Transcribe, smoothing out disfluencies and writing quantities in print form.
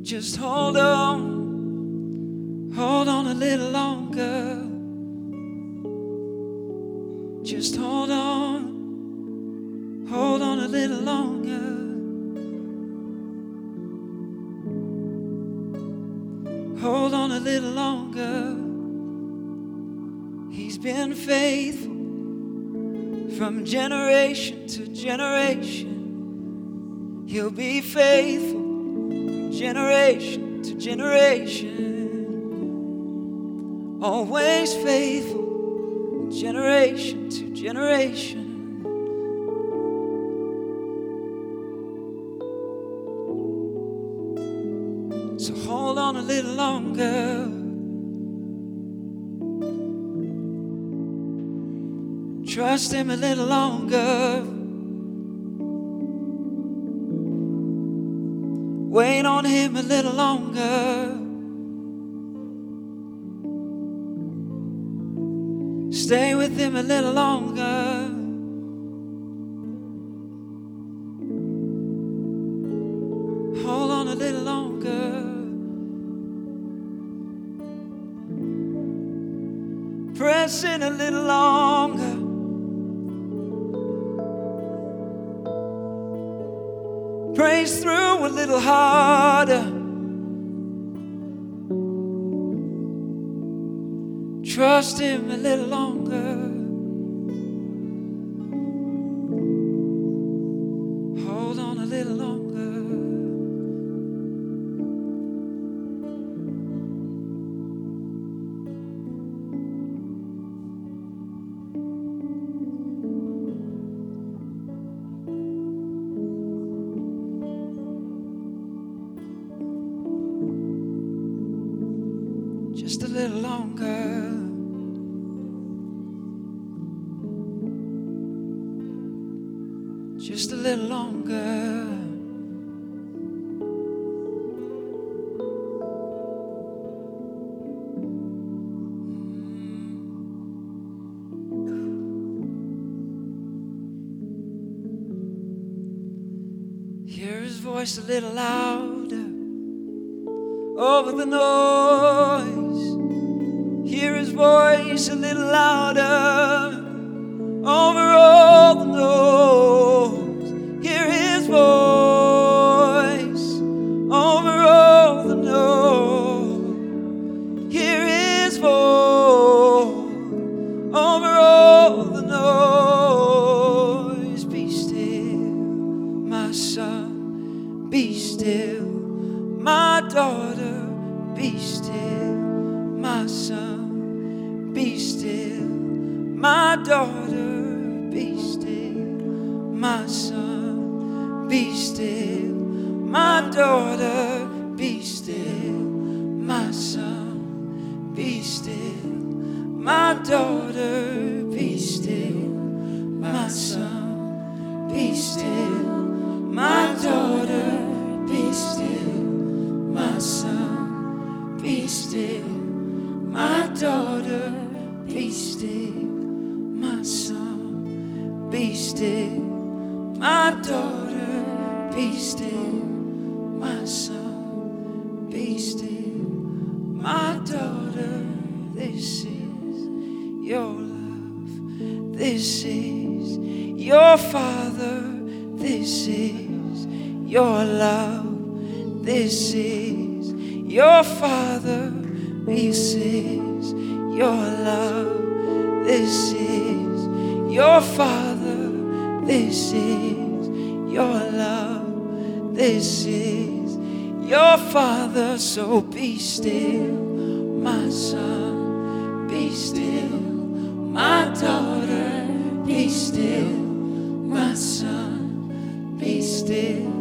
Just hold on a little longer. Just hold on a little longer. Hold on a little longer. He's been faithful from generation to generation. He'll be faithful from generation to generation. Always faithful, generation to generation. So hold on a little longer. Trust him a little longer. Wait on him a little longer. Stay with him a little longer. Hold on a little longer. Press in a little longer. Praise through a little harder. Trust him a little longer. Hold on a little longer. Just a little longer. Just a little longer. Hear his voice a little louder over the noise. Hear his voice a little louder over all the noise. Hear his voice over all the noise. Hear his voice over all the noise. Be still, my son, be still, my daughter, be still, my son, be still, my daughter, be still, my son, be still, my daughter, be still, my son, be still, my daughter, be still, my son, be still, my daughter, be still, my son, be still, my daughter, be still, my son, be still, my daughter, be still, my son, be still, my daughter. This is your love. This is your Father. This is your love. This is your Father. This is your love. This is your Father. This is your love. This is your Father. So be still, my son. Be still, my daughter. Be still, my son. Be still,